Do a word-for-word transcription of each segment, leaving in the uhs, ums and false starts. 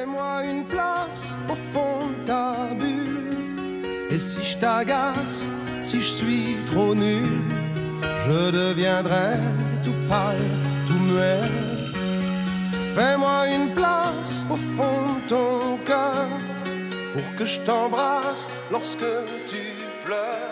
Fais-moi une place au fond de ta bulle. Et si je t'agace, si je suis trop nul, je deviendrai tout pâle, tout muet. Fais-moi une place au fond de ton cœur pour que je t'embrasse lorsque tu pleures.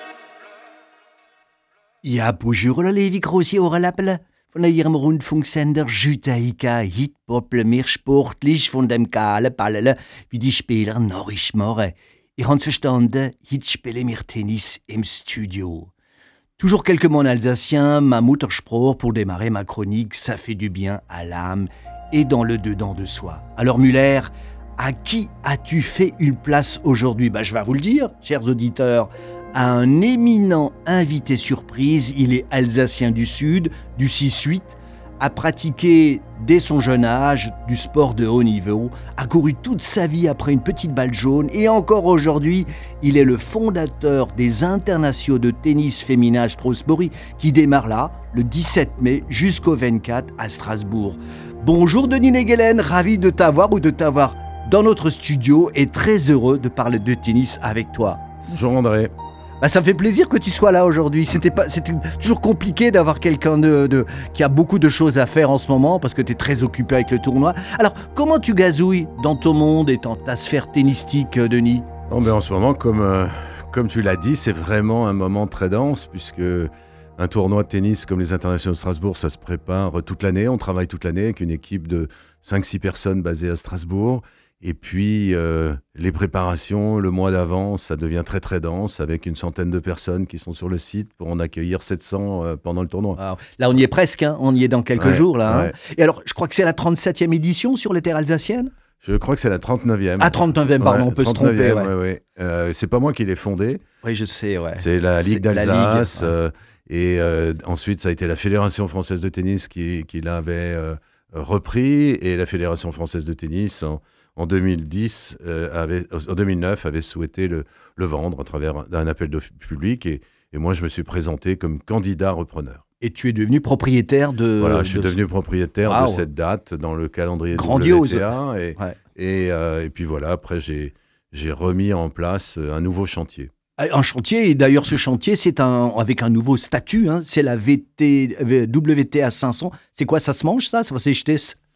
Ja, bonjour, lieve große Ohrläppler. Von ihrem Rundfunksender Jutaika Hitpople mehr sportlich von dem kahlen Ballele wie die Spieler Norris machen. Ich hab's verstanden, heute spielen wir Tennis im Studio. Toujours quelques mots en alsacien, ma Muttersprache pour démarrer ma chronique, ça fait du bien à l'âme et dans le dedans de soi. Alors Muller, à qui as-tu fait une place aujourd'hui ? Bah, je vais vous le dire, chers auditeurs, à un éminent invité surprise. Il est alsacien du Sud, du six huit, a pratiqué dès son jeune âge du sport de haut niveau, a couru toute sa vie après une petite balle jaune et encore aujourd'hui, il est le fondateur des internationaux de tennis féminin à Strasbourg qui démarrent là, le dix-sept mai jusqu'au vingt-quatre à Strasbourg. Bonjour Denis Negelen, ravi de t'avoir ou de t'avoir dans notre studio et très heureux de parler de tennis avec toi. Bonjour André. Bah, ça me fait plaisir que tu sois là aujourd'hui. C'était, pas, c'était toujours compliqué d'avoir quelqu'un de, de, qui a beaucoup de choses à faire en ce moment parce que tu es très occupé avec le tournoi. Alors, comment tu gazouilles dans ton monde et dans ta sphère tennistique, Denis ? Oh, ben en ce moment, comme, euh, comme tu l'as dit, c'est vraiment un moment très dense puisque un tournoi de tennis comme les internationaux de Strasbourg, ça se prépare toute l'année. On travaille toute l'année avec une équipe de cinq six personnes basées à Strasbourg. Et puis, euh, les préparations, le mois d'avant, ça devient très très dense avec une centaine de personnes qui sont sur le site pour en accueillir sept cents euh, pendant le tournoi. Alors, là, on y est presque, hein. On y est dans quelques ouais, jours. Là, ouais. hein. Et alors, je crois que c'est la trente-septième édition sur les terres alsaciennes ? Je crois que c'est la trente-neuvième. Ah, trente-neuvième, pardon, ouais, on peut se tromper. Ouais. Ouais, ouais. Euh, c'est pas moi qui l'ai fondé. Oui, je sais, ouais. C'est la Ligue c'est d'Alsace. La Ligue, ouais. euh, et euh, ensuite, ça a été la Fédération française de tennis qui, qui l'avait euh, repris. Et la Fédération française de tennis, en, en, deux mille dix, euh, avait, en deux mille neuf, avait souhaité le, le vendre à travers un appel de public. Et, et moi, je me suis présenté comme candidat repreneur. Et tu es devenu propriétaire de... Voilà, je suis de... devenu propriétaire wow. de cette date dans le calendrier Grandiose. W T A. Et, ouais. et, euh, et puis voilà, après, j'ai, j'ai remis en place un nouveau chantier. Un chantier, et d'ailleurs ce chantier, c'est un, avec un nouveau statut, hein, c'est la V T, W T A cinq cents. C'est quoi, ça se mange ça ? Ça va s'acheter ?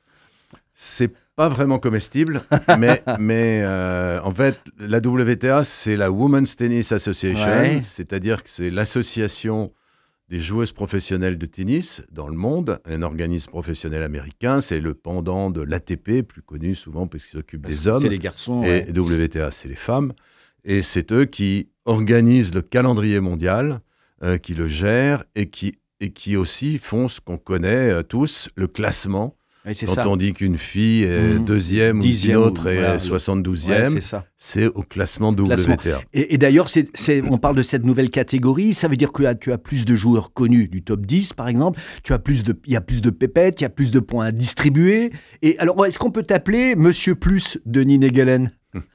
C'est pas vraiment comestible, mais, mais euh, en fait, la W T A, c'est la Women's Tennis Association, ouais. C'est-à-dire que c'est l'association des joueuses professionnelles de tennis dans le monde, un organisme professionnel américain, c'est le pendant de l'A T P, plus connu souvent parce qu'il s'occupe des hommes. C'est les garçons. Et ouais. W T A, c'est les femmes. Et c'est eux qui organisent le calendrier mondial, euh, qui le gèrent et qui, et qui aussi font ce qu'on connaît euh, tous, le classement. Oui, c'est Quand ça. on dit qu'une fille est mmh. deuxième ou une autre est voilà, soixante-douzième, ouais, c'est, c'est au classement W T A. Classement. Et, et d'ailleurs, c'est, c'est, on parle de cette nouvelle catégorie, ça veut dire que tu as plus de joueurs connus du top dix, par exemple, tu as plus de, il y a plus de pépettes, il y a plus de points à distribuer. Et alors, est-ce qu'on peut t'appeler Monsieur Plus, Denis Negelen ?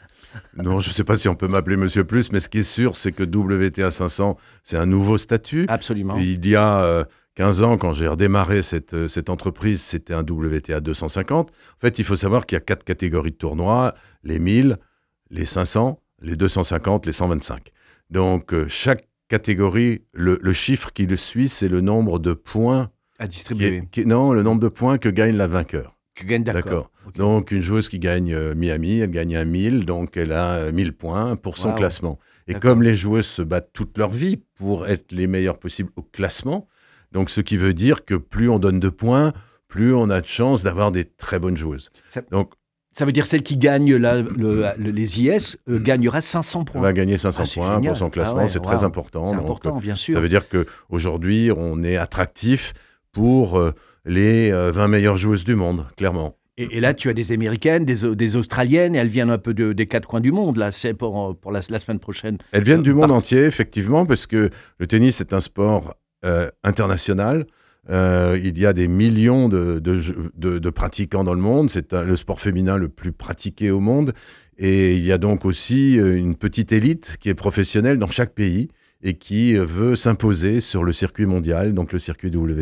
Non, je ne sais pas si on peut m'appeler Monsieur Plus, mais ce qui est sûr, c'est que W T A cinq cents, c'est un nouveau statut. Absolument. Et il y a euh, quinze ans, quand j'ai redémarré cette, euh, cette entreprise, c'était un W T A deux cent cinquante. En fait, il faut savoir qu'il y a quatre catégories de tournois, les mille, les cinq cents, les deux cent cinquante, les cent vingt-cinq. Donc, euh, chaque catégorie, le, le chiffre qui le suit, c'est le nombre de points à distribuer. Qui est, qui, non, le nombre de points que gagne la vainqueur. Que gagne, d'accord. d'accord. Okay. Donc, une joueuse qui gagne euh, Miami, elle gagne un mille, donc elle a euh, mille points pour son wow. classement. Et d'accord. Comme les joueuses se battent toute leur vie pour être les meilleures possibles au classement, donc ce qui veut dire que plus on donne de points, plus on a de chances d'avoir des très bonnes joueuses. Ça, donc, ça veut dire celle qui gagne la, le, le, les I S euh, gagnera cinq cents points. Elle va gagner cinq cents ah, points génial. pour son classement, ah ouais, c'est wow. très important. C'est donc, important, bien sûr. Ça veut dire qu'aujourd'hui, on est attractif pour euh, les euh, vingt meilleures joueuses du monde, clairement. Et, et là, tu as des Américaines, des, des Australiennes, et elles viennent un peu de, des quatre coins du monde, là, c'est pour, pour la, la semaine prochaine. Elles viennent du monde entier, effectivement, parce que le tennis est un sport euh, international. Euh, il y a des millions de, de, de, de pratiquants dans le monde. C'est un, le sport féminin le plus pratiqué au monde. Et il y a donc aussi une petite élite qui est professionnelle dans chaque pays et qui veut s'imposer sur le circuit mondial, donc le circuit W T A.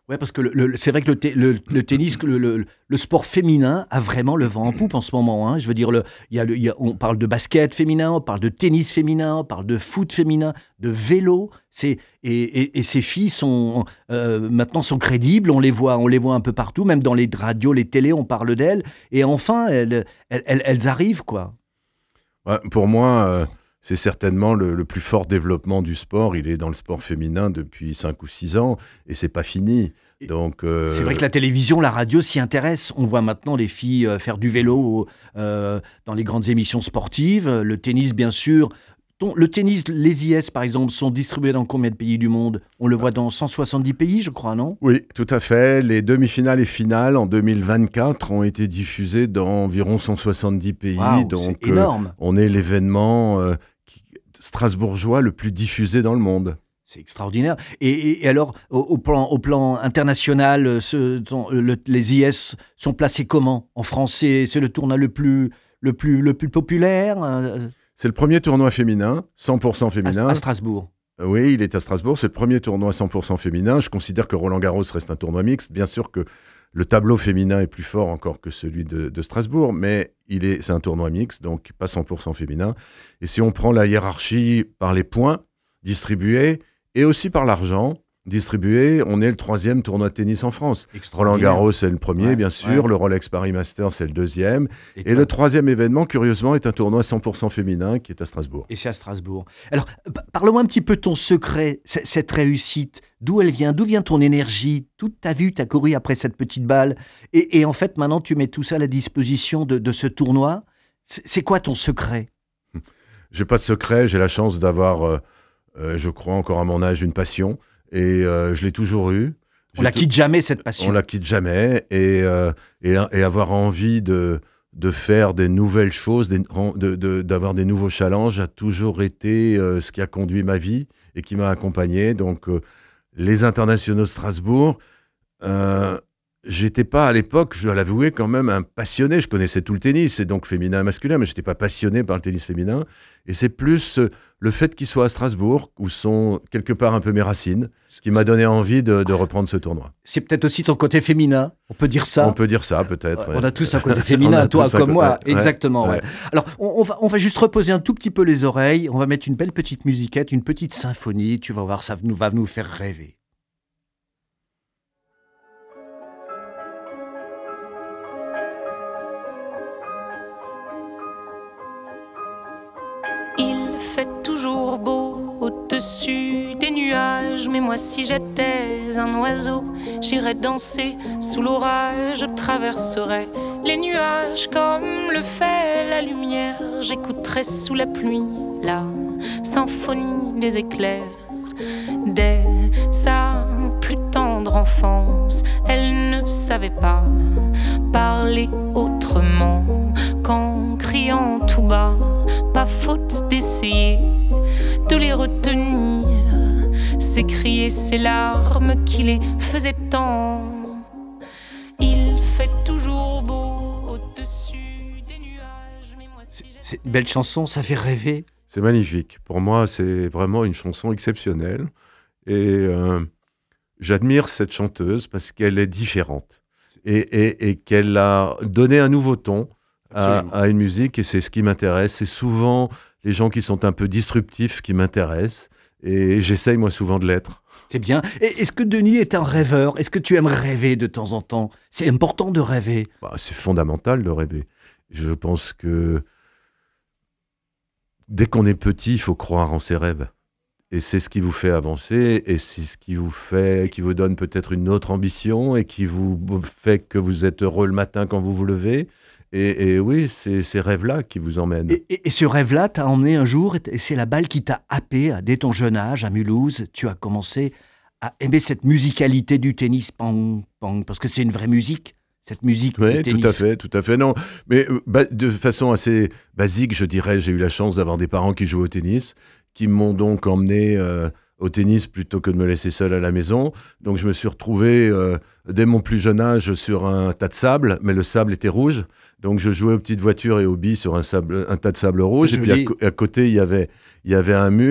Ouais, parce que le, le- c'est vrai que le, te- le- le tennis, le, le- le sport féminin a vraiment le vent en poupe en ce moment, hein. Je veux dire, le, il y a le- il y a- on parle de basket féminin, on parle de tennis féminin, on parle de foot féminin, de vélo. C'est, et, et- et ces filles sont euh, maintenant sont crédibles. On les voit, on les voit un peu partout, même dans les radios, les télés, on parle d'elles. Et enfin, elles, elles, elles- elles arrivent, quoi. Ouais, pour moi, euh, c'est certainement le, le plus fort développement du sport. Il est dans le sport féminin depuis cinq ou six ans et c'est pas fini. Et Donc, euh, C'est vrai que la télévision, la radio s'y intéresse. On voit maintenant les filles euh, faire du vélo euh, dans les grandes émissions sportives. Le tennis, bien sûr. Ton- le tennis, les I S, par exemple, sont distribués dans combien de pays du monde? On le voit dans cent soixante-dix pays, je crois, non? oui, tout à fait. Les demi-finales et finales en deux mille vingt-quatre ont été diffusées dans environ cent soixante-dix pays. Waouh, Donc, c'est euh, énorme. on est l'événement euh, qui- strasbourgeois le plus diffusé dans le monde. C'est extraordinaire. Et, et- et alors, au, au plan, au plan international, euh, ce- ton- le- les I S sont placés comment? En France, c'est c'est le tournoi le plus, le plus, le plus populaire euh, C'est le premier tournoi féminin, cent pour cent à, féminin. à Strasbourg. Euh, Oui, il est à Strasbourg. C'est le premier tournoi cent pour cent féminin. Je considère que Roland-Garros reste un tournoi mixte. Bien sûr que le tableau féminin est plus fort encore que celui de, de Strasbourg, mais il est, c'est un tournoi mixte, donc pas cent pour cent féminin. Et si on prend la hiérarchie par les points distribués et aussi par l'argent distribué, on est le troisième tournoi de tennis en France. Extraordinaire. Roland-Garros, c'est le premier, Ouais, bien sûr. ouais. Le Rolex Paris Masters, c'est le deuxième. Et, Et toi le troisième événement, curieusement, est un tournoi cent pour cent féminin qui est à Strasbourg. Et c'est à Strasbourg. Alors, p- parle-moi un petit peu ton secret, c- cette réussite. D'où elle vient? D'où vient ton énergie? Toute ta vue, tu as couru après cette petite balle. Et, et en fait, maintenant, tu mets tout ça à la disposition de, de ce tournoi. C'est c'est quoi ton secret? J'ai pas de secret, j'ai la chance d'avoir, euh, euh, je crois encore à mon âge, une passion. Et euh, je l'ai toujours eu. On J'ai la tou- quitte jamais, cette passion. On la quitte jamais. Et, euh, et, et avoir envie de, de faire des nouvelles choses, des- de- de- d'avoir des nouveaux challenges a toujours été euh, ce qui a conduit ma vie et qui m'a accompagné. Donc, euh, les internationaux de Strasbourg, euh, j'étais pas à l'époque, je dois l'avouer, quand même un passionné. Je connaissais tout le tennis, et donc féminin et masculin, mais j'étais pas passionné par le tennis féminin. Et c'est plus euh, le fait qu'il soit à Strasbourg, où sont quelque part un peu mes racines, ce qui m'a donné envie de, de reprendre ce tournoi. C'est peut-être aussi ton côté féminin. On peut dire ça. On peut dire ça, peut-être. On ouais. a tous un côté On féminin, a toi tous un comme côté- moi. ouais, Exactement. ouais. Ouais. Alors, on, on va, on va juste reposer un tout petit peu les oreilles. On va mettre une belle petite musiquette, une petite symphonie. Tu vas voir, ça nous, va nous faire rêver. Il fait toujours beau au-dessus des nuages, mais moi si j'étais un oiseau, j'irais danser sous l'orage, je traverserais les nuages comme le fait la lumière, j'écouterais sous la pluie la symphonie des éclairs. Dès sa plus tendre enfance, elle ne savait pas parler autrement qu'en criant tout bas. Pas faute d'essayer de les retenir, s'écrier ces larmes qui les faisaient tant. Il fait toujours beau au-dessus des nuages, mais moi si C'est une belle chanson, ça fait rêver. C'est magnifique. Pour moi, c'est vraiment une chanson exceptionnelle. Et euh, j'admire cette chanteuse parce qu'elle est différente et, et, et qu'elle a donné un nouveau ton à, Absolument. à une musique. Et c'est ce qui m'intéresse. C'est souvent les gens qui sont un peu disruptifs qui m'intéressent. Et j'essaye, moi, souvent de l'être. C'est bien. Et est-ce que Denis est un rêveur? Est-ce que tu aimes rêver de temps en temps? C'est important de rêver. Bah, c'est fondamental de rêver. Je pense que dès qu'on est petit, il faut croire en ses rêves. Et c'est ce qui vous fait avancer, et c'est ce qui vous fait, qui vous donne peut-être une autre ambition, et qui vous fait que vous êtes heureux le matin quand vous vous levez. Et, et oui, c'est ces rêves-là qui vous emmènent. Et, et- et ce rêve-là t'a emmené un jour, et c'est la balle qui t'a happé dès ton jeune âge à Mulhouse. Tu as commencé à aimer cette musicalité du tennis, pang, pang, parce que c'est une vraie musique, cette musique du Oui, tennis. tout à fait, tout à fait. Non, mais euh, ba- de façon assez basique, je dirais, j'ai eu la chance d'avoir des parents qui jouent au tennis, qui m'ont donc emmené euh, au tennis plutôt que de me laisser seul à la maison. Donc je me suis retrouvé euh, dès mon plus jeune âge sur un tas de sable, mais le sable était rouge. Donc je jouais aux petites voitures et aux billes sur un, sable, un tas de sable rouge. C'est Et puis à, joli. co- à côté, il y avait, il y avait un mur.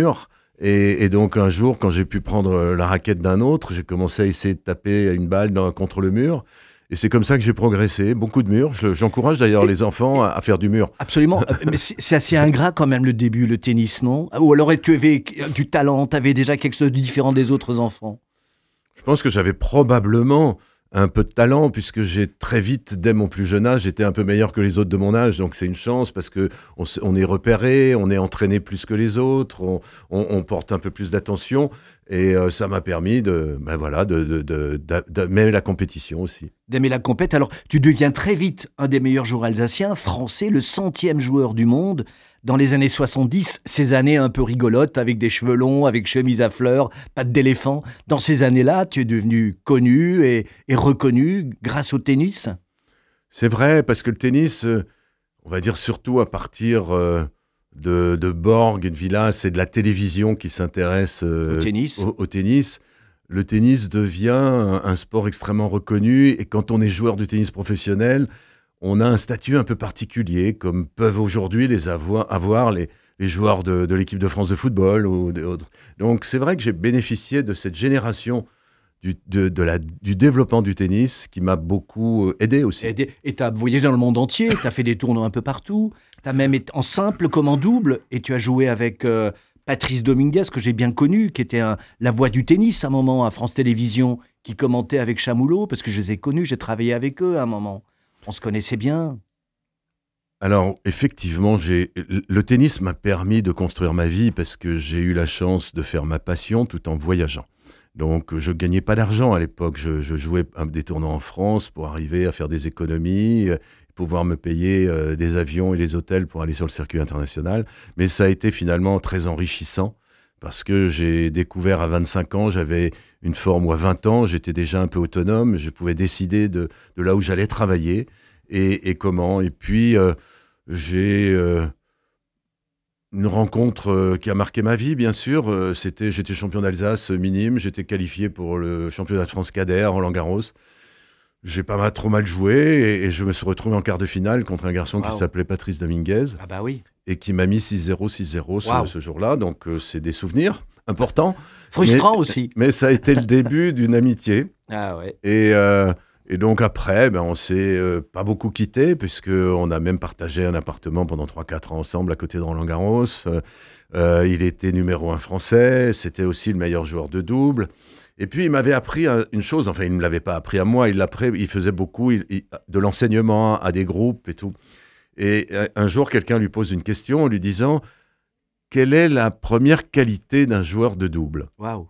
Et, et donc un jour, quand j'ai pu prendre la raquette d'un autre, j'ai commencé à essayer de taper une balle dans, contre le mur. Et c'est comme ça que j'ai progressé, beaucoup de murs. Je, j'encourage d'ailleurs et les enfants à, à faire du mur. Absolument, mais c'est, c'est assez ingrat quand même le début, le tennis, non? Ou alors tu avais du talent, tu avais déjà quelque chose de différent des autres enfants? Je pense que j'avais probablement un peu de talent, puisque j'ai très vite, dès mon plus jeune âge, j'étais un peu meilleur que les autres de mon âge, donc c'est une chance, parce qu'on on est repéré, on est entraîné plus que les autres, on, on, on porte un peu plus d'attention, et euh, ça m'a permis de, ben voilà, de, de, de, de, d'aimer la compétition aussi. D'aimer la compète, alors tu deviens très vite un des meilleurs joueurs alsaciens, français, le centième joueur du monde. Dans les années soixante-dix, ces années un peu rigolotes, avec des cheveux longs, avec chemise à fleurs, pattes d'éléphant. Dans ces années-là, tu es devenu connu et, et reconnu grâce au tennis. C'est vrai, parce que le tennis, euh, on va dire surtout à partir euh, de, de Borg et de Villas, c'est de la télévision qui s'intéresse euh, au tennis. Au, au tennis. Le tennis devient un, un sport extrêmement reconnu, et quand on est joueur de tennis professionnel, on a un statut un peu particulier, comme peuvent aujourd'hui les avoir, avoir les, les joueurs de, de l'équipe de France de football ou d'autres. Donc c'est vrai que j'ai bénéficié de cette génération du, de, de la, du développement du tennis qui m'a beaucoup aidé aussi. Et tu as voyagé dans le monde entier, tu as fait des tournois un peu partout, tu as même été en simple comme en double, et tu as joué avec euh, Patrice Dominguez, que j'ai bien connu, qui était un, la voix du tennis à un moment à France Télévisions, qui commentait avec Chamoulot, parce que je les ai connus, j'ai travaillé avec eux à un moment. On se connaissait bien. Alors, effectivement, j'ai... le tennis m'a permis de construire ma vie parce que j'ai eu la chance de faire ma passion tout en voyageant. Donc, je ne gagnais pas d'argent à l'époque. Je, je jouais des tournois en France pour arriver à faire des économies, pouvoir me payer euh, des avions et des hôtels pour aller sur le circuit international. Mais ça a été finalement très enrichissant parce que j'ai découvert à vingt-cinq ans, j'avais une forme où à vingt ans, j'étais déjà un peu autonome, je pouvais décider de, de là où j'allais travailler et, et comment. Et puis, euh, j'ai euh, une rencontre euh, qui a marqué ma vie, bien sûr. Euh, c'était, j'étais champion d'Alsace minime, j'étais qualifié pour le championnat de France cadet à Roland-Garros. J'ai pas mal, trop mal joué et, et je me suis retrouvé en quart de finale contre un garçon wow. qui s'appelait Patrice Dominguez. Ah bah oui. Et qui m'a mis six zéro, six zéro wow. ce, ce jour-là. Donc, euh, c'est des souvenirs importants. Frustrant mais, aussi. Mais ça a été le début d'une amitié. Ah ouais. Et, euh, et donc, après, ben, on s'est euh, pas beaucoup quittés, puisqu'on a même partagé un appartement pendant trois quatre ans ensemble à côté de Roland-Garros. Euh, il était numéro un français. C'était aussi le meilleur joueur de double. Et puis, il m'avait appris une chose. Enfin, il ne me l'avait pas appris à moi. Il, il faisait beaucoup il, il, de l'enseignement à des groupes et tout. Et un jour, quelqu'un lui pose une question en lui disant « Quelle est la première qualité d'un joueur de double ?» Waouh.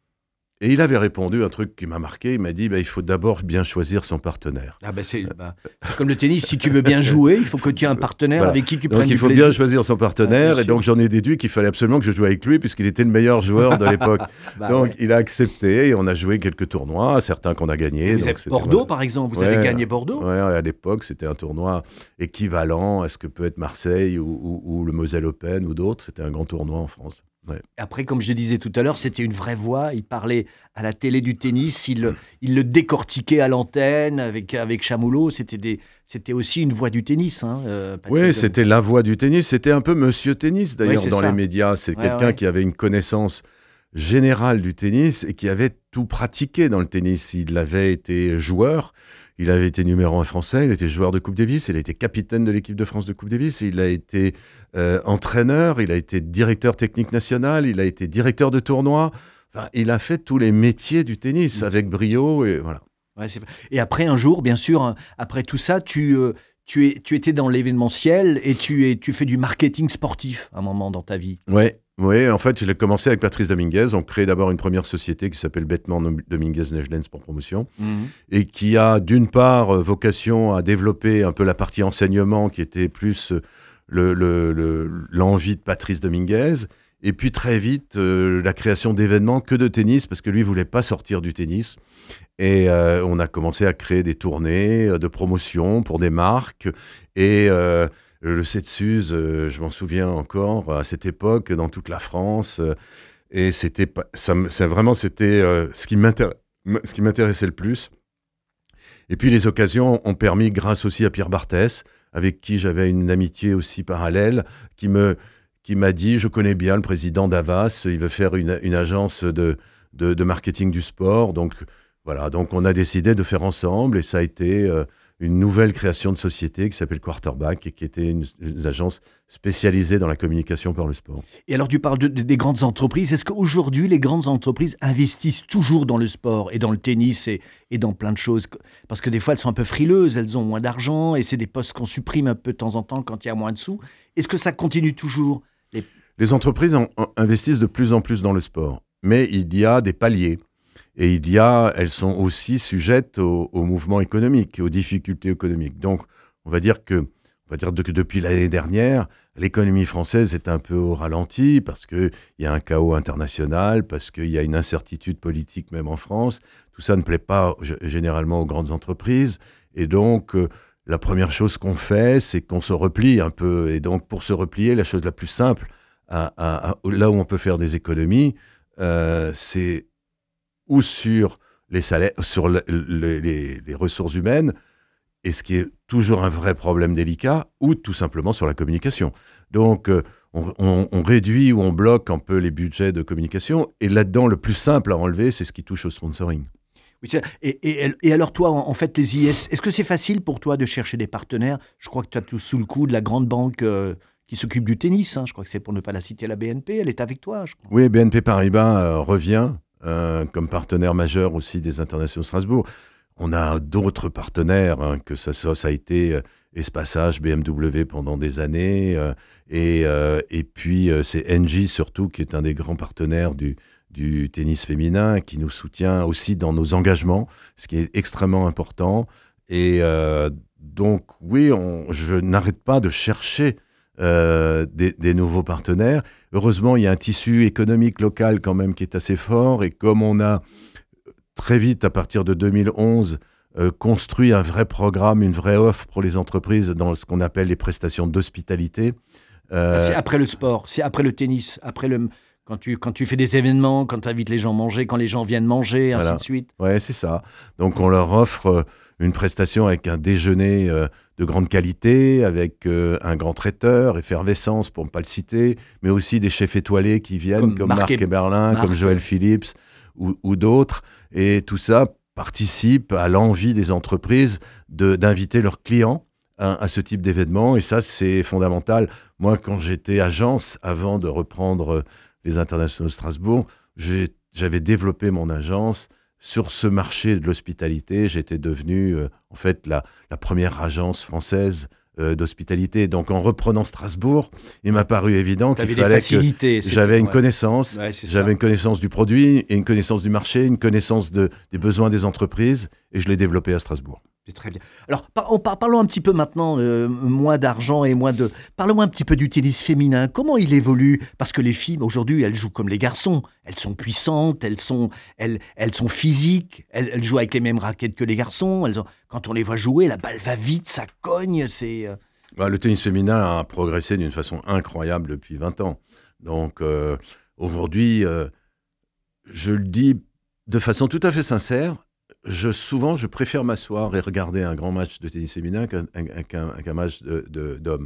Et il avait répondu un truc qui m'a marqué. Il m'a dit bah, « Il faut d'abord bien choisir son partenaire. Ah bah c'est, bah, c'est comme le tennis. Si tu veux bien jouer, il faut que tu aies un partenaire voilà. avec qui tu donc, prennes du plaisir. Donc, il faut bien choisir son partenaire. Ah, et donc, j'en ai déduit qu'il fallait absolument que je joue avec lui puisqu'il était le meilleur joueur de l'époque. bah, donc, ouais. il a accepté et on a joué quelques tournois, certains qu'on a gagnés. Vous donc, êtes Bordeaux, voilà. par exemple. Vous ouais, avez gagné Bordeaux. Oui, à l'époque, c'était un tournoi équivalent à ce que peut être Marseille ou, ou, ou le Moselle Open ou d'autres. C'était un grand tournoi en France. Ouais. Après, comme je disais tout à l'heure, c'était une vraie voix. Il parlait à la télé du tennis, il, mmh. il le décortiquait à l'antenne avec, avec Chamoulot. C'était, des, c'était aussi une voix du tennis. Hein, euh, oui, c'était la voix du tennis. C'était un peu Monsieur Tennis, d'ailleurs, ouais, dans ça. les médias. C'est ouais, quelqu'un ouais. qui avait une connaissance générale du tennis et qui avait tout pratiqué dans le tennis. Il avait été joueur. Il avait été numéro un français, il était joueur de Coupe Davis, il a été capitaine de l'équipe de France de Coupe Davis, il a été euh, entraîneur, il a été directeur technique national, il a été directeur de tournoi. Enfin, il a fait tous les métiers du tennis mmh. avec brio et voilà. Ouais, c'est... Et après un jour, bien sûr, hein, après tout ça, tu, euh, tu, es, tu étais dans l'événementiel et tu, es, tu fais du marketing sportif à un moment dans ta vie. Ouais. Oui, en fait, j'ai commencé avec Patrice Dominguez. On crée d'abord une première société qui s'appelle Bêtement Dominguez-Negelens pour promotion mmh. et qui a d'une part vocation à développer un peu la partie enseignement qui était plus le, le, le, l'envie de Patrice Dominguez et puis très vite euh, la création d'événements que de tennis parce que lui ne voulait pas sortir du tennis. Et euh, on a commencé à créer des tournées de promotion pour des marques et... Euh, Le sept Suse, euh, je m'en souviens encore, à cette époque, dans toute la France. Euh, et c'était, ça, ça, vraiment, c'était euh, ce, qui ce qui m'intéressait le plus. Et puis, les occasions ont permis, grâce aussi à Pierre Barthès, avec qui j'avais une amitié aussi parallèle, qui me, qui m'a dit, je connais bien le président d'Havas, il veut faire une, une agence de, de, de marketing du sport. Donc voilà, donc on a décidé de faire ensemble et ça a été euh, une nouvelle création de société qui s'appelle Quarterback et qui était une, une agence spécialisée dans la communication par le sport. Et alors tu parles de, de, des grandes entreprises. Est-ce qu'aujourd'hui les grandes entreprises investissent toujours dans le sport et dans le tennis et, et dans plein de choses? Parce que des fois elles sont un peu frileuses, elles ont moins d'argent et c'est des postes qu'on supprime un peu de temps en temps quand il y a moins de sous. Est-ce que ça continue toujours? Les, les entreprises en, en investissent de plus en plus dans le sport, mais il y a des paliers. Et il y a, elles sont aussi sujettes au, au mouvement économique, aux difficultés économiques. Donc, on va dire que, on va dire que depuis l'année dernière, l'économie française est un peu au ralenti parce qu'il y a un chaos international, parce qu'il y a une incertitude politique même en France. Tout ça ne plaît pas g- généralement aux grandes entreprises. Et donc, euh, la première chose qu'on fait, c'est qu'on se replie un peu. Et donc, pour se replier, la chose la plus simple, à, à, à, là où on peut faire des économies, euh, c'est ou sur les salaires, sur le, le, les, les ressources humaines, et ce qui est toujours un vrai problème délicat, ou tout simplement sur la communication. Donc, euh, on, on, on réduit ou on bloque un peu les budgets de communication, et là-dedans, le plus simple à enlever, c'est ce qui touche au sponsoring. oui, c'est, et, et, et alors toi, en, en fait, les I S, est-ce que c'est facile pour toi de chercher des partenaires? Je crois que tu as tout sous le coup de la grande banque euh, qui s'occupe du tennis. Hein. Je crois que c'est pour ne pas la citer, la B N P. Elle est avec toi, je crois. Oui, B N P Paribas euh, revient. Euh, comme partenaire majeur aussi des Internationaux de Strasbourg. On a d'autres partenaires, hein, que ça, ça, ça a été euh, Espaçage, B M W pendant des années, euh, et, euh, et puis euh, c'est Engie surtout, qui est un des grands partenaires du, du tennis féminin, qui nous soutient aussi dans nos engagements, ce qui est extrêmement important. Et euh, donc oui, on, je n'arrête pas de chercher Euh, des, des nouveaux partenaires. Heureusement, il y a un tissu économique local quand même qui est assez fort, et comme on a très vite, à partir de deux mille onze, euh, construit un vrai programme, une vraie offre pour les entreprises dans ce qu'on appelle les prestations d'hospitalité. Euh, c'est après le sport, c'est après le tennis, après le... Quand tu, quand tu fais des événements, quand tu invites les gens à manger, quand les gens viennent manger, ainsi voilà. de suite. Ouais, c'est ça. Donc on leur offre euh, une prestation avec un déjeuner euh, de grande qualité, avec euh, un grand traiteur, Effervescence pour ne pas le citer, mais aussi des chefs étoilés qui viennent, comme, comme Marc Eberlin, Marc, comme Joël Phillips ou, ou d'autres. Et tout ça participe à l'envie des entreprises de, d'inviter leurs clients à, à ce type d'événement. Et ça, c'est fondamental. Moi, quand j'étais agence, avant de reprendre les Internationaux de Strasbourg, j'ai, j'avais développé mon agence sur ce marché de l'hospitalité. J'étais devenu, euh, en fait, la, la première agence française euh, d'hospitalité. Donc, en reprenant Strasbourg, il m'a paru évident T'avais qu'il fallait que j'avais une ouais. connaissance, ouais, j'avais ça. une connaissance du produit, et une connaissance du marché, une connaissance de, des besoins des entreprises, et je l'ai développé à Strasbourg. C'est très bien. Alors, par, on, par, parlons un petit peu maintenant, euh, moins d'argent et moins de... Parlons un petit peu du tennis féminin. Comment il évolue? Parce que les filles, aujourd'hui, elles jouent comme les garçons. Elles sont puissantes, elles sont, elles, elles sont physiques, elles, elles jouent avec les mêmes raquettes que les garçons. Elles ont, quand on les voit jouer, la balle va vite, ça cogne, c'est... Euh... Bah, le tennis féminin a progressé d'une façon incroyable depuis vingt ans. Donc, euh, aujourd'hui, euh, je le dis de façon tout à fait sincère, Je, souvent, je préfère m'asseoir et regarder un grand match de tennis féminin qu'un, qu'un, qu'un match de, de, d'hommes.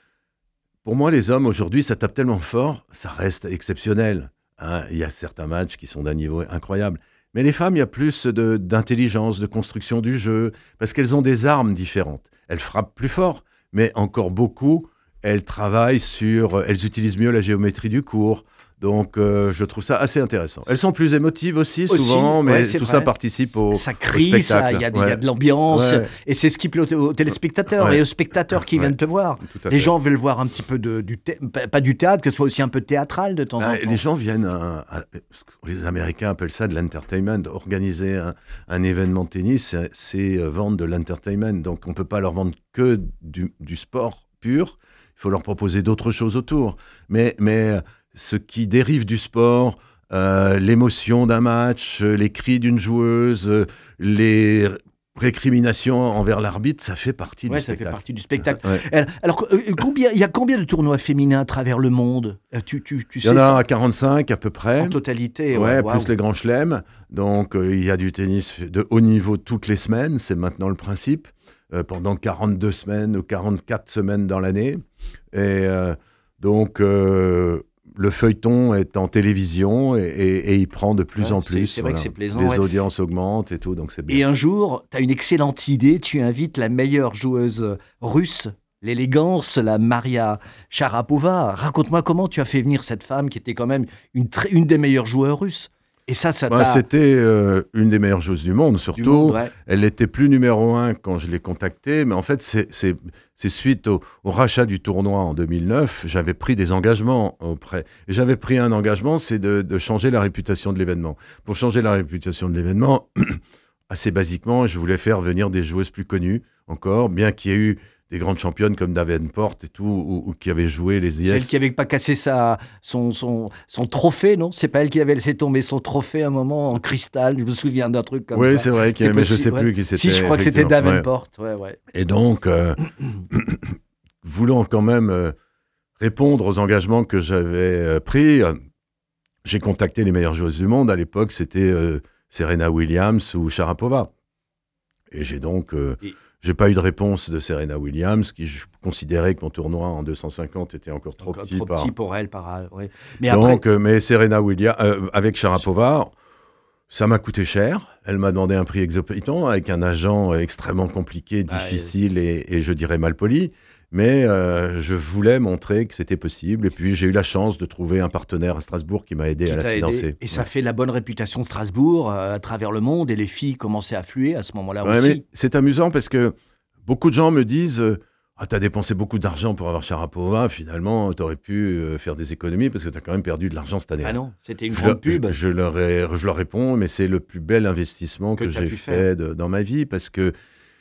Pour moi, les hommes, aujourd'hui, ça tape tellement fort, ça reste exceptionnel. Hein. Il y a certains matchs qui sont d'un niveau incroyable. Mais les femmes, il y a plus de, d'intelligence, de construction du jeu, parce qu'elles ont des armes différentes. Elles frappent plus fort, mais encore beaucoup, elles travaillent sur... Elles utilisent mieux la géométrie du court. Donc, euh, je trouve ça assez intéressant. Elles sont plus émotives aussi, souvent, aussi, mais ouais, tout vrai. Ça participe au, ça crie, au spectacle. Il y, ouais. y a de l'ambiance, ouais. Et c'est ce qui plaît aux, aux téléspectateurs ouais. et aux spectateurs qui ouais. viennent te voir. Les gens veulent voir un petit peu de, du thé- pas du théâtre, que ce soit aussi un peu théâtral de temps ah, en temps. Les gens viennent, à, à, les Américains appellent ça de l'entertainment. Organiser un, un événement de tennis, c'est, c'est vendre de l'entertainment. Donc, on ne peut pas leur vendre que du, du sport pur. Il faut leur proposer d'autres choses autour. Mais... mais ce qui dérive du sport, euh, l'émotion d'un match, les cris d'une joueuse, les récriminations envers l'arbitre, ça fait partie ouais, du ça spectacle. fait partie du spectacle. Ouais. Alors, euh, combien, il y a combien de tournois féminins à travers le monde? tu, tu, tu Il y en a quarante-cinq à peu près. En totalité, ouais. ouais Plus wow. les grands chelems. Donc, euh, il y a du tennis de haut niveau toutes les semaines, c'est maintenant le principe, euh, pendant quarante-deux semaines ou quarante-quatre semaines dans l'année. Et... Euh, Donc, euh, le feuilleton est en télévision et, et, et il prend de plus ouais, en c'est, plus. C'est vrai voilà. que c'est plaisant. Les ouais. audiences augmentent et tout, donc c'est bien. Et un jour, tu as une excellente idée, tu invites la meilleure joueuse russe, l'élégance, la Maria Sharapova. Raconte-moi comment tu as fait venir cette femme qui était quand même une, très, une des meilleures joueuses russes. Et ça, ça ouais, t'a... C'était euh, une des meilleures joueuses du monde, surtout. Du monde, ouais. Elle n'était plus numéro un quand je l'ai contactée, mais en fait, c'est, c'est, c'est suite au, au rachat du tournoi en deux mille neuf, j'avais pris des engagements auprès. Et j'avais pris un engagement, c'est de, de changer la réputation de l'événement. Pour changer la réputation de l'événement, assez basiquement, je voulais faire venir des joueuses plus connues encore, bien qu'il y ait eu des grandes championnes comme Davenport et tout, ou, ou qui avaient joué les I S. C'est elle qui n'avait pas cassé sa, son, son, son trophée, non? C'est pas elle qui avait laissé tomber son trophée à un moment en cristal? Je me souviens d'un truc comme oui, ça. Oui, c'est vrai, qu'il y a, mais je ne sais ouais. plus qui c'était. Si, je crois que c'était Davenport. Ouais. Ouais, ouais. Et donc, euh, voulant quand même euh, répondre aux engagements que j'avais euh, pris, euh, j'ai contacté les meilleures joueuses du monde. À l'époque, c'était euh, Serena Williams ou Sharapova. Et j'ai donc... Euh, et... J'ai pas eu de réponse de Serena Williams, qui je considérais que mon tournoi en deux cent cinquante était encore trop encore petit. Trop par... petit pour elle, par ouais. Mais donc, après... euh, mais Serena Williams, euh, avec Sharapova, ça m'a coûté cher. Elle m'a demandé un prix exorbitant, avec un agent extrêmement compliqué, difficile ah, et, et je dirais mal poli. Mais euh, je voulais montrer que c'était possible. Et puis, j'ai eu la chance de trouver un partenaire à Strasbourg qui m'a aidé qui à la financer. Aidé. Et ça ouais. fait la bonne réputation de Strasbourg euh, à travers le monde. Et les filles commençaient à affluer à ce moment-là ouais, aussi. Mais c'est amusant parce que beaucoup de gens me disent euh, « Ah, t'as dépensé beaucoup d'argent pour avoir Sharapova. Finalement, t'aurais pu euh, faire des économies parce que t'as quand même perdu de l'argent cette année. » Ah non, c'était une je grande le, pub. Je, je, leur ai, je leur réponds « Mais c'est le plus bel investissement que, que j'ai fait de, dans ma vie parce que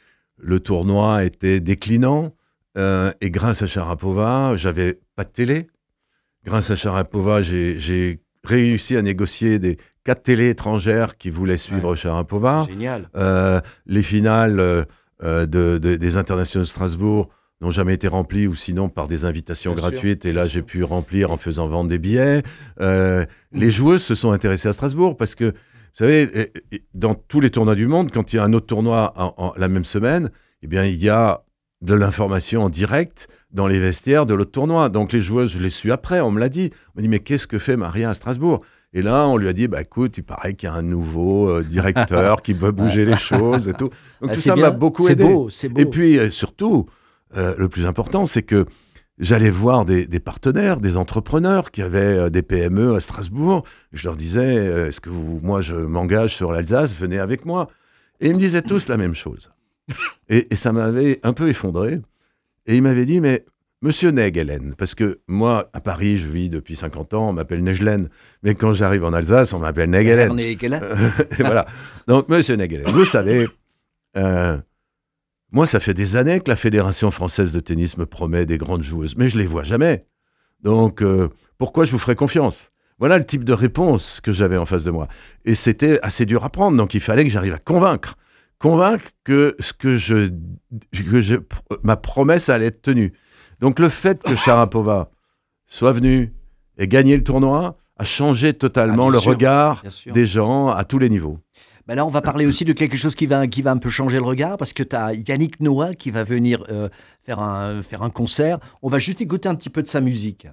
le tournoi était déclinant. Euh, et grâce à Sharapova, j'avais pas de télé. Grâce à Sharapova, j'ai, j'ai réussi à négocier des quatre télés étrangères qui voulaient suivre ouais. Sharapova. Génial. Euh, les finales euh, de, de, des internationaux de Strasbourg n'ont jamais été remplies ou sinon par des invitations bien gratuites. Sûr, et là, j'ai sûr. pu remplir en faisant vendre des billets. Euh, mmh. Les joueuses se sont intéressées à Strasbourg parce que, vous savez, dans tous les tournois du monde, quand il y a un autre tournoi en, en, la même semaine, eh bien, il y a de l'information en direct dans les vestiaires de l'autre tournoi. Donc les joueuses, je les suis après, on me l'a dit. On m'a dit, mais qu'est-ce que fait Maria à Strasbourg? Et là, on lui a dit, bah écoute, il paraît qu'il y a un nouveau euh, directeur qui veut bouger les choses et tout. Donc ah, tout ça bien. m'a beaucoup c'est aidé. Beau, c'est beau. Et puis euh, surtout, euh, le plus important, c'est que j'allais voir des, des partenaires, des entrepreneurs qui avaient euh, des P M E à Strasbourg. Je leur disais, euh, est-ce que vous, moi je m'engage sur l'Alsace, venez avec moi. Et ils me disaient tous la même chose. Et, et ça m'avait un peu effondré. Et il m'avait dit, mais monsieur Negelen, parce que moi, à Paris, je vis depuis cinquante ans, on m'appelle Negelen. Mais quand j'arrive en Alsace, on m'appelle Negelen. Et voilà. Donc, monsieur Negelen, vous savez, euh, moi, ça fait des années que la Fédération française de tennis me promet des grandes joueuses, mais je ne les vois jamais. Donc, euh, pourquoi je vous ferais confiance? Voilà le type de réponse que j'avais en face de moi. Et c'était assez dur à prendre, donc il fallait que j'arrive à convaincre. Convaincre que, ce que, je, que je, ma promesse allait être tenue. Donc le fait que Sharapova soit venue et gagner le tournoi a changé totalement ah, le sûr, regard des gens à tous les niveaux. Ben là, on va parler aussi de quelque chose qui va, qui va un peu changer le regard, parce que tu as Yannick Noah qui va venir euh, faire, un, faire un concert. On va juste écouter un petit peu de sa musique.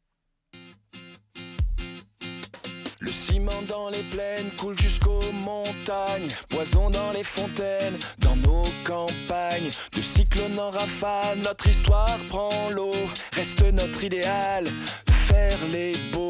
Le ciment dans les plaines coule jusqu'aux montagnes, poison dans les fontaines, dans nos campagnes. De cyclone en rafale, notre histoire prend l'eau. Reste notre idéal, faire les beaux.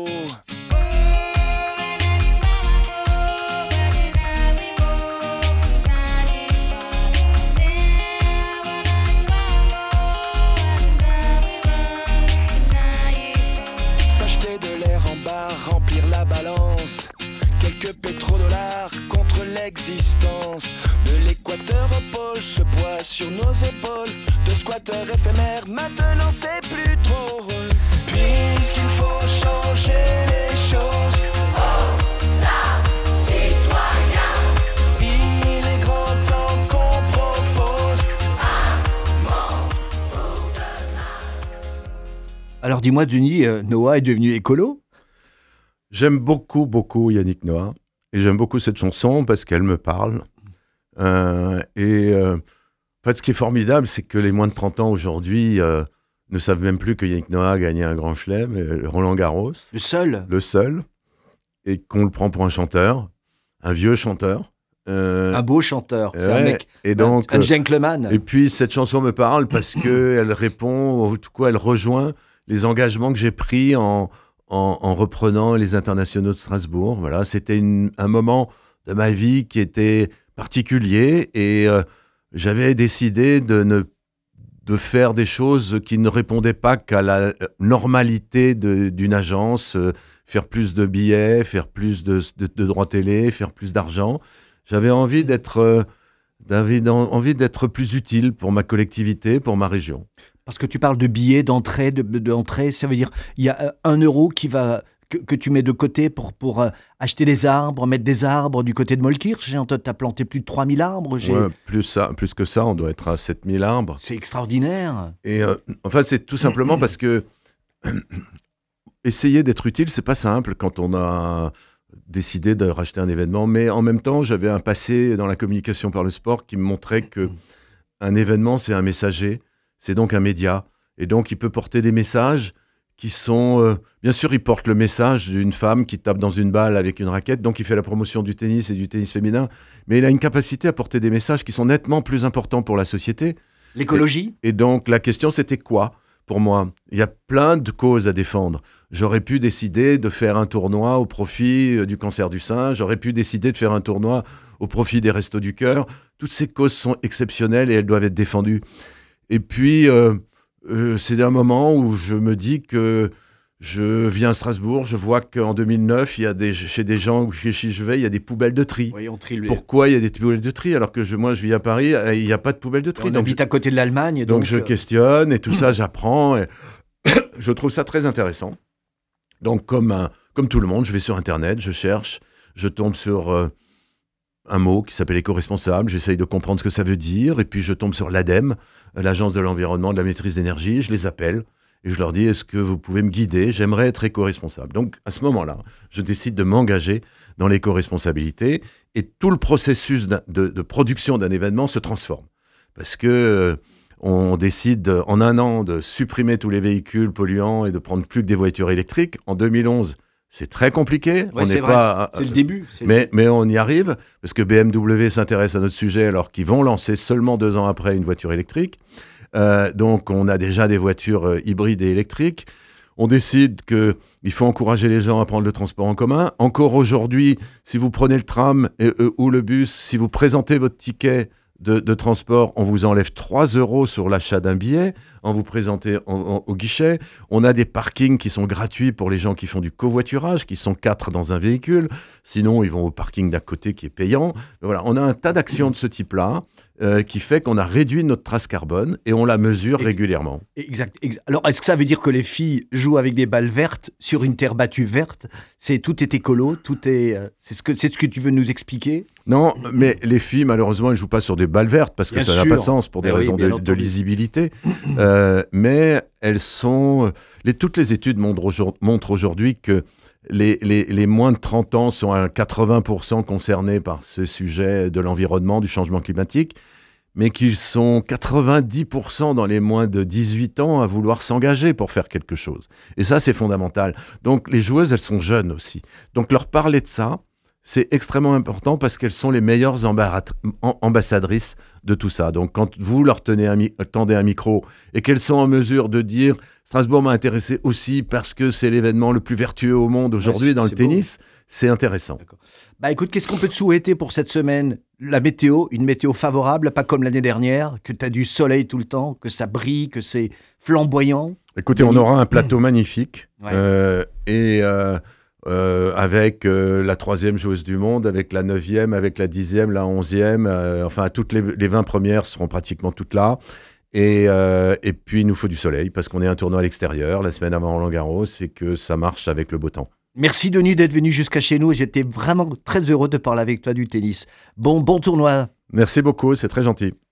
S'acheter de l'air en bar, remplir la balance. Quelques pétrodollars contre l'existence. De l'équateur au pôle, ce poids sur nos épaules. De squatteurs éphémères, maintenant c'est plus drôle. Puisqu'il faut changer les choses. Oh, ça, citoyen. Il est grand temps qu'on propose un monde pour demain. Alors dis-moi, Denis, euh, Noah est devenu écolo ? J'aime beaucoup, beaucoup Yannick Noah. Et j'aime beaucoup cette chanson parce qu'elle me parle. Euh, et euh, en fait, ce qui est formidable, c'est que les moins de trente ans aujourd'hui euh, ne savent même plus que Yannick Noah a gagné un grand chelem, euh, Roland Garros, Le seul. le seul, et qu'on le prend pour un chanteur, un vieux chanteur. Euh, Un beau chanteur. C'est un ouais, mec. et donc, un, un euh, gentleman. Et puis cette chanson me parle parce que elle répond, ou tout quoi, elle rejoint les engagements que j'ai pris en, en, en reprenant les internationaux de Strasbourg. Voilà, c'était une- un moment de ma vie qui était particulier et euh, j'avais décidé de ne de faire des choses qui ne répondaient pas qu'à la normalité de- d'une agence, euh, faire plus de billets, faire plus de, de, de droits télé, faire plus d'argent. J'avais envie d'être euh, d'envie d'en- envie d'être plus utile pour ma collectivité, pour ma région. Parce que tu parles de billets, d'entrée, de, de- d'entrée. Ça veut dire il y a euh, un euro qui va, que, que tu mets de côté pour, pour euh, acheter des arbres, mettre des arbres du côté de Molkirch. J'ai entendu que tu as planté plus de trois mille arbres. J'ai- Ouais, plus, ça, plus que ça, on doit être à sept mille arbres. C'est extraordinaire. Et euh, enfin, c'est tout simplement parce que essayer d'être utile, c'est pas simple quand on a décidé de racheter un événement. Mais en même temps, j'avais un passé dans la communication par le sport qui me montrait que un événement, c'est un messager, c'est donc un média. Et donc, il peut porter des messages qui sont... euh, bien sûr, il porte le message d'une femme qui tape dans une balle avec une raquette, donc il fait la promotion du tennis et du tennis féminin, mais il a une capacité à porter des messages qui sont nettement plus importants pour la société. L'écologie. Et donc, la question, c'était quoi pour moi? Il y a plein de causes à défendre. J'aurais pu décider de faire un tournoi au profit euh, du cancer du sein. J'aurais pu décider de faire un tournoi au profit des Restos du Cœur. Toutes ces causes sont exceptionnelles et elles doivent être défendues. Et puis, euh, euh, c'est un moment où je me dis que je viens à Strasbourg, je vois qu'en deux mille neuf, il y a des, chez des gens chez qui je vais, il y a des poubelles de tri. Oui, on trie le- Pourquoi il y a des poubelles de tri alors que je, moi, je vis à Paris, euh, il n'y a pas de poubelles de tri. On Donc, habite à côté de l'Allemagne. donc, Donc, je euh, questionne et tout ça, j'apprends. Et je trouve ça très intéressant. Donc, comme, un- comme tout le monde, je vais sur Internet, je cherche, je tombe sur euh, un mot qui s'appelle éco-responsable, j'essaye de comprendre ce que ça veut dire, et puis je tombe sur l'ADEME, euh, l'Agence de l'environnement, de la maîtrise d'énergie, je les appelle, et je leur dis, est-ce que vous pouvez me guider? J'aimerais être éco-responsable. Donc, à ce moment-là, je décide de m'engager dans l'éco-responsabilité, et tout le processus d'un- de, de production d'un événement se transforme. Parce que euh, on décide euh, en un an de supprimer tous les véhicules polluants et de prendre plus que des voitures électriques. En deux mille onze, c'est très compliqué. ouais, on c'est n'est vrai. pas, C'est le début. c'est le mais, début. mais on y arrive parce que B M W s'intéresse à notre sujet alors qu'ils vont lancer seulement deux ans après une voiture électrique. Euh, donc on a déjà des voitures euh, hybrides et électriques. On décide qu'il faut encourager les gens à prendre le transport en commun. Encore aujourd'hui, si vous prenez le tram et, euh, ou le bus, si vous présentez votre ticket de, de transport, on vous enlève trois euros sur l'achat d'un billet, en vous présentez en- en- au guichet. On a des parkings qui sont gratuits pour les gens qui font du covoiturage, qui sont quatre dans un véhicule. Sinon, ils vont au parking d'à côté qui est payant. Mais voilà, on a un tas d'actions de ce type-là euh, qui fait qu'on a réduit notre trace carbone et on la mesure Et- régulièrement. Exact, ex- Alors, est-ce que ça veut dire que les filles jouent avec des balles vertes sur une terre battue verte? C'est tout est écolo, tout est. euh, c'est ce que c'est ce que tu veux nous expliquer? Non, mais les filles, malheureusement, elles ne jouent pas sur des balles vertes parce que Bien ça n'a sûr. pas de sens pour des Mais oui, raisons bien de, de entendu. lisibilité. Euh, mais elles sont. Les, toutes les études montrent, aujourd- montrent aujourd'hui que les, les, les moins de trente ans sont à quatre-vingts pour cent concernés par ce sujet de l'environnement, du changement climatique, mais qu'ils sont quatre-vingt-dix pour cent dans les moins de dix-huit ans à vouloir s'engager pour faire quelque chose. Et ça, c'est fondamental. Donc, les joueuses, elles sont jeunes aussi. Donc, leur parler de ça, c'est extrêmement important parce qu'elles sont les meilleures embarrat- am- ambassadrices de tout ça. Donc, quand vous leur tenez un mi- tendez un micro et qu'elles sont en mesure de dire « Strasbourg m'a intéressé aussi parce que c'est l'événement le plus vertueux au monde aujourd'hui c'est- dans le c'est beau. tennis », c'est intéressant. Bah écoute, qu'est-ce qu'on peut te souhaiter pour cette semaine? La météo, une météo favorable, pas comme l'année dernière, que tu as du soleil tout le temps, que ça brille, que c'est flamboyant. Écoutez, on aura un plateau magnifique Ouais. euh, et euh, euh, avec euh, la troisième joueuse du monde, avec la neuvième, avec la dixième, la onzième, euh, enfin toutes les, les vingt premières seront pratiquement toutes là. Et, euh, et puis il nous faut du soleil parce qu'on est un tournoi à l'extérieur la semaine avant Roland Garros et que ça marche avec le beau temps. Merci Denis d'être venu jusqu'à chez nous. J'étais vraiment très heureux de parler avec toi du tennis. Bon, bon tournoi. Merci beaucoup, c'est très gentil.